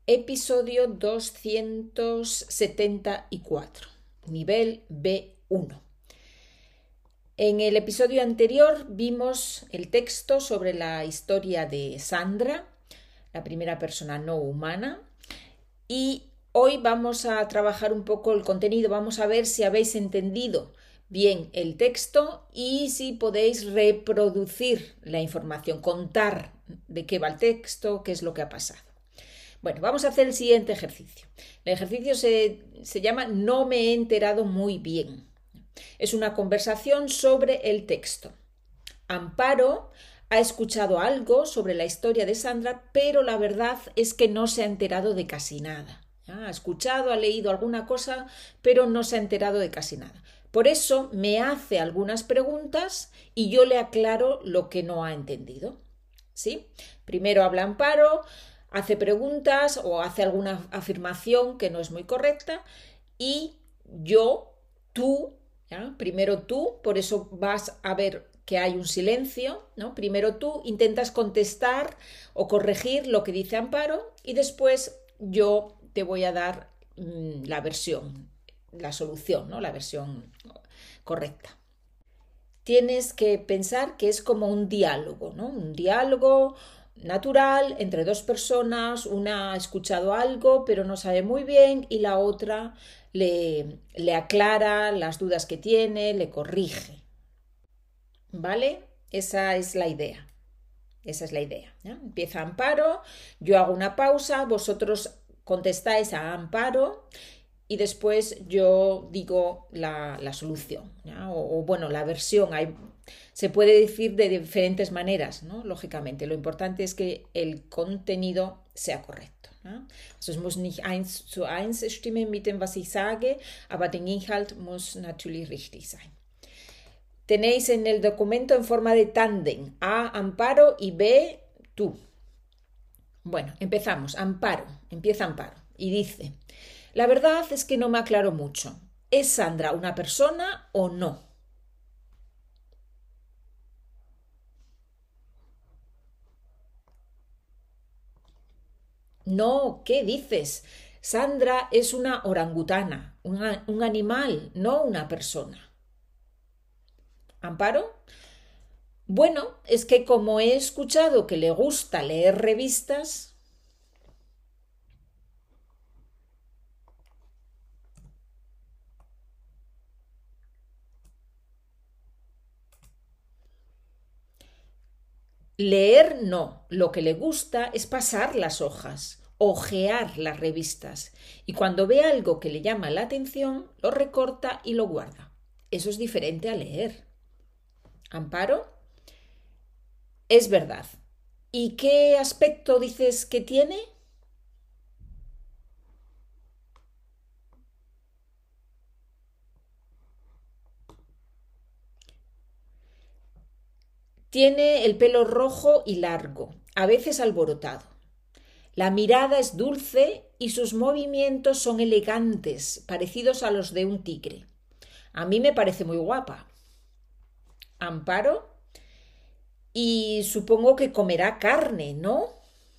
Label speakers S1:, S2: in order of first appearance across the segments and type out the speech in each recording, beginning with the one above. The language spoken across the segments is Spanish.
S1: Episodio 274, nivel B1. En el episodio anterior vimos el texto sobre la historia de Sandra, la primera persona no humana, y hoy vamos a trabajar un poco el contenido, vamos a ver si habéis entendido bien el texto y si podéis reproducir la información, contar de qué va el texto, qué es lo que ha pasado. Bueno, vamos a hacer el siguiente ejercicio. El ejercicio se llama No me he enterado muy bien. Es una conversación sobre el texto. Amparo ha escuchado algo sobre la historia de Sandra, pero la verdad es que no se ha enterado de casi nada. Ha escuchado, ha leído alguna cosa, pero no se ha enterado de casi nada. Por eso me hace algunas preguntas y yo le aclaro lo que no ha entendido. ¿Sí? Primero habla Amparo, hace preguntas o hace alguna afirmación que no es muy correcta y tú, ¿ya? Primero tú, por eso vas a ver que hay un silencio, ¿no? Primero tú intentas contestar o corregir lo que dice Amparo y después yo te voy a dar la versión, la solución, ¿no? La versión correcta. Tienes que pensar que es como un diálogo, ¿no? Un diálogo natural entre dos personas, una ha escuchado algo pero no sabe muy bien y la otra le aclara las dudas que tiene, le corrige. ¿Vale? Esa es la idea. Esa es la idea, ¿no? Empieza Amparo, yo hago una pausa, vosotros contestáis a Amparo y después yo digo la solución, ¿no? Bueno, la versión. Se puede decir de diferentes maneras, ¿no? Lógicamente. Lo importante es que el contenido sea correcto, ¿no? Also es muss nicht 1:1 stimmen mit dem, was ich sage, aber der Inhalt muss natürlich richtig sein. Tenéis en el documento en forma de tándem A, Amparo y B, tú. Bueno, empezamos. Empieza Amparo y dice: la verdad es que no me aclaro mucho. ¿Es Sandra una persona o no? No, ¿qué dices? Sandra es una orangutana, un animal, no una persona. ¿Amparo? Bueno, es que como he escuchado que le gusta leer revistas. Leer no, lo que le gusta es pasar las hojas, hojear las revistas, y cuando ve algo que le llama la atención, lo recorta y lo guarda. Eso es diferente a leer. ¿Amparo? Es verdad. ¿Y qué aspecto dices que tiene? Tiene el pelo rojo y largo, a veces alborotado. La mirada es dulce y sus movimientos son elegantes, parecidos a los de un tigre. A mí me parece muy guapa. ¿Amparo? Y supongo que comerá carne, ¿no?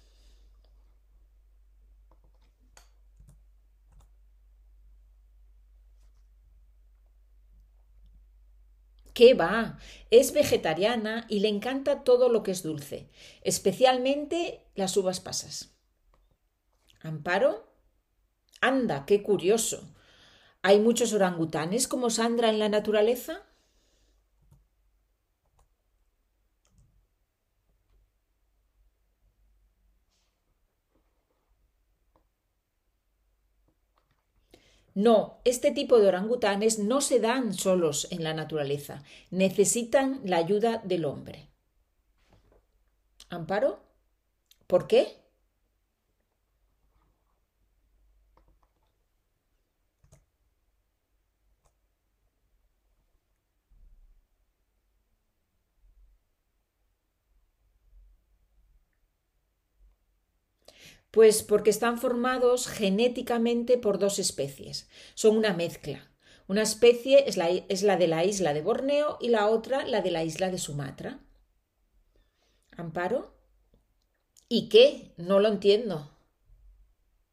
S1: ¿Qué va? Es vegetariana y le encanta todo lo que es dulce, especialmente las uvas pasas. ¿Amparo? Anda, qué curioso. ¿Hay muchos orangutanes como Sandra en la naturaleza? No, este tipo de orangutanes no se dan solos en la naturaleza, necesitan la ayuda del hombre. ¿Amparo? ¿Por qué? Pues porque están formados genéticamente por dos especies. Son una mezcla. Una especie es la de la isla de Borneo y la otra la de la isla de Sumatra. ¿Amparo? ¿Y qué? No lo entiendo.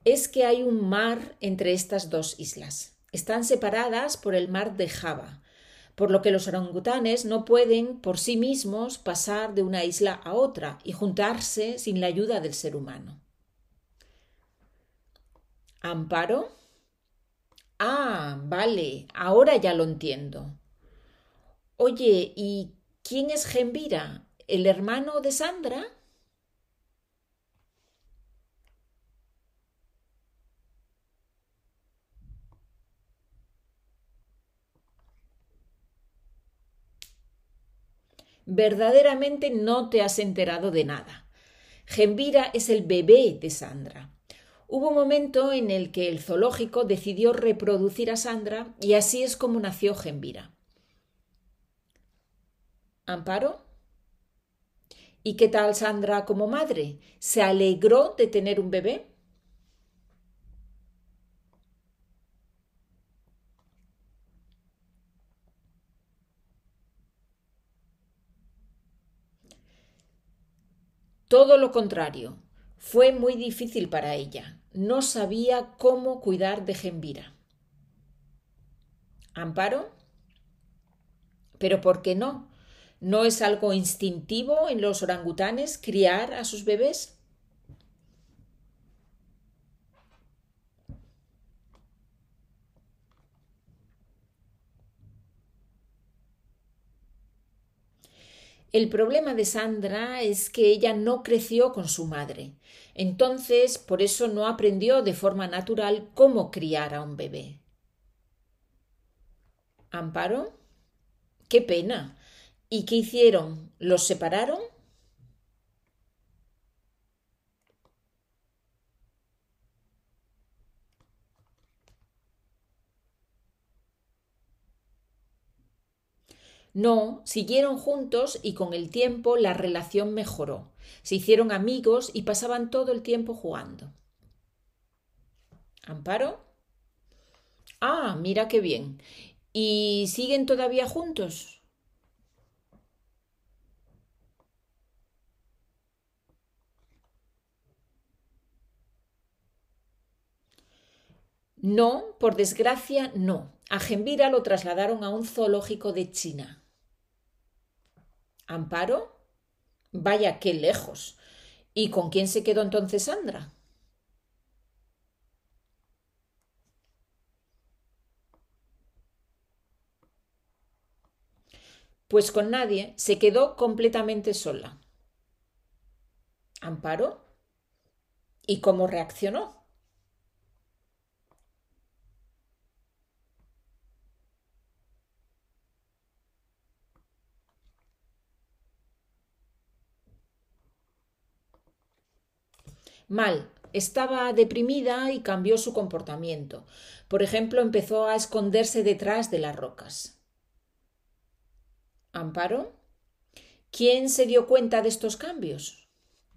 S1: es que hay un mar entre estas dos islas. Están separadas por el mar de Java, por lo que los orangutanes no pueden por sí mismos pasar de una isla a otra y juntarse sin la ayuda del ser humano. ¿Amparo? Ah, vale, ahora ya lo entiendo. Oye, ¿y quién es Gembira? ¿El hermano de Sandra? Verdaderamente no te has enterado de nada. Gembira es el bebé de Sandra. Hubo un momento en el que el zoológico decidió reproducir a Sandra y así es como nació Gembira. ¿Amparo? ¿Y qué tal Sandra como madre? ¿Se alegró de tener un bebé? Todo lo contrario. Fue muy difícil para ella. No sabía cómo cuidar de Gembira. ¿Amparo? ¿Pero por qué no? ¿No es algo instintivo en los orangutanes criar a sus bebés? El problema de Sandra es que ella no creció con su madre. Entonces, por eso no aprendió de forma natural cómo criar a un bebé. ¿Amparo? ¡Qué pena! ¿Y qué hicieron? ¿Los separaron? No, siguieron juntos y con el tiempo la relación mejoró. Se hicieron amigos y pasaban todo el tiempo jugando. ¿Amparo? Ah, mira qué bien. ¿Y siguen todavía juntos? No, por desgracia, no. A Gembira lo trasladaron a un zoológico de China. ¿Amparo? Vaya, qué lejos. ¿Y con quién se quedó entonces Sandra? Pues con nadie, se quedó completamente sola. ¿Amparo? ¿Y cómo reaccionó? Mal. Estaba deprimida y cambió su comportamiento. Por ejemplo, empezó a esconderse detrás de las rocas. ¿Amparo? ¿Quién se dio cuenta de estos cambios?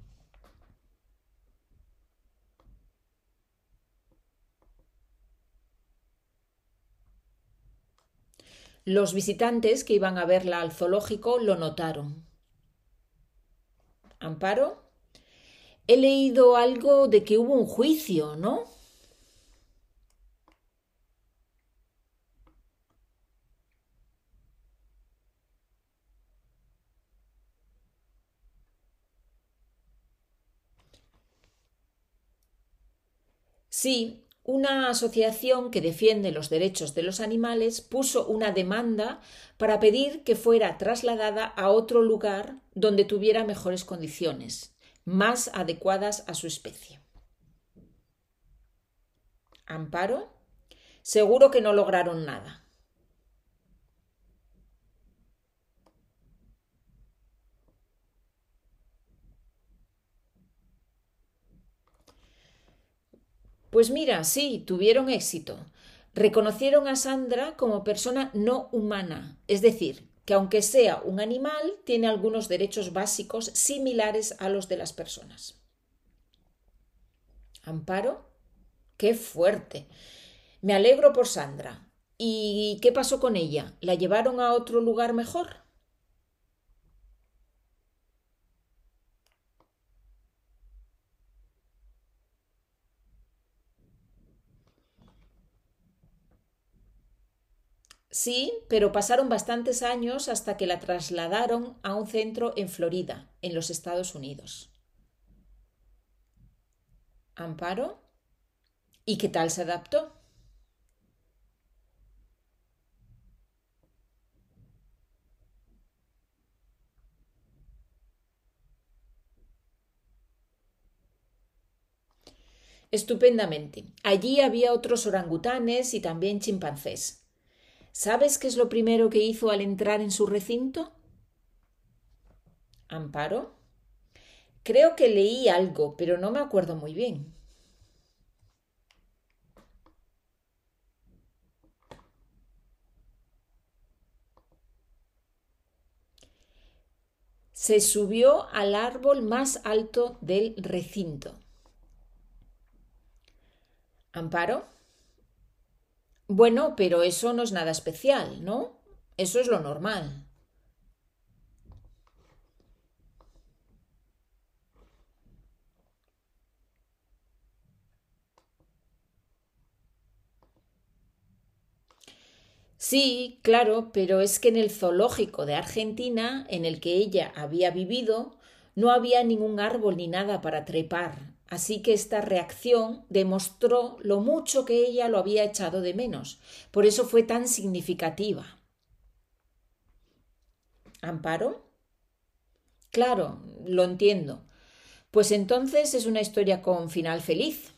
S1: Los visitantes que iban a verla al zoológico lo notaron. ¿Amparo? He leído algo de que hubo un juicio, ¿no? Sí, una asociación que defiende los derechos de los animales puso una demanda para pedir que fuera trasladada a otro lugar donde tuviera mejores condiciones, más adecuadas a su especie. ¿Amparo? Seguro que no lograron nada. Pues mira, sí, tuvieron éxito. Reconocieron a Sandra como persona no humana, es decir, que aunque sea un animal, tiene algunos derechos básicos similares a los de las personas. ¿Amparo? ¡Qué fuerte! Me alegro por Sandra. ¿Y qué pasó con ella? ¿La llevaron a otro lugar mejor? Sí, pero pasaron bastantes años hasta que la trasladaron a un centro en Florida, en los Estados Unidos. Amparo. ¿Y qué tal se adaptó? Estupendamente. Allí había otros orangutanes y también chimpancés. ¿Sabes qué es lo primero que hizo al entrar en su recinto? Amparo. Creo que leí algo, pero no me acuerdo muy bien. Se subió al árbol más alto del recinto. Amparo. Bueno, pero eso no es nada especial, ¿no? Eso es lo normal. Sí, claro, pero es que en el zoológico de Argentina, en el que ella había vivido, no había ningún árbol ni nada para trepar, así que esta reacción demostró lo mucho que ella lo había echado de menos. Por eso fue tan significativa. ¿Amparo? Claro, lo entiendo. Pues entonces es una historia con final feliz.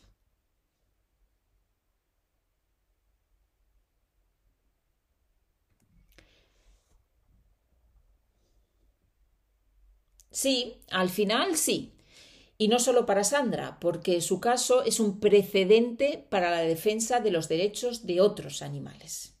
S1: Sí, al final sí. Y no solo para Sandra, porque su caso es un precedente para la defensa de los derechos de otros animales.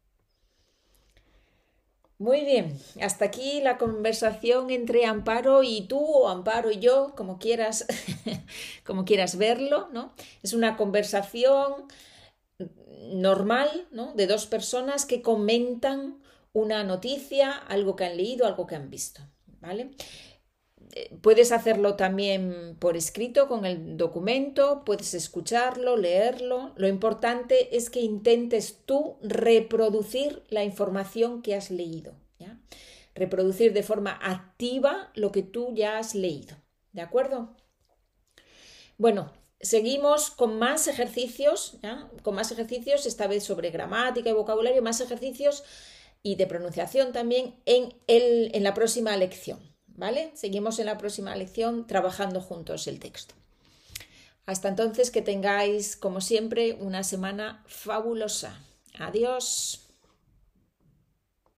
S1: Muy bien, hasta aquí la conversación entre Amparo y tú, o Amparo y yo, como quieras, como quieras verlo, ¿no? Es una conversación normal, ¿no? De dos personas que comentan una noticia, algo que han leído, algo que han visto, ¿vale? Puedes hacerlo también por escrito con el documento, puedes escucharlo, leerlo. Lo importante es que intentes tú reproducir la información que has leído, ¿ya? Reproducir de forma activa lo que tú ya has leído, ¿de acuerdo? Bueno, seguimos con más ejercicios, ¿ya? Con más ejercicios, esta vez sobre gramática y vocabulario, más ejercicios y de pronunciación también en la próxima lección. ¿Vale? Seguimos en la próxima lección trabajando juntos el texto. Hasta entonces, que tengáis, como siempre, una semana fabulosa. Adiós.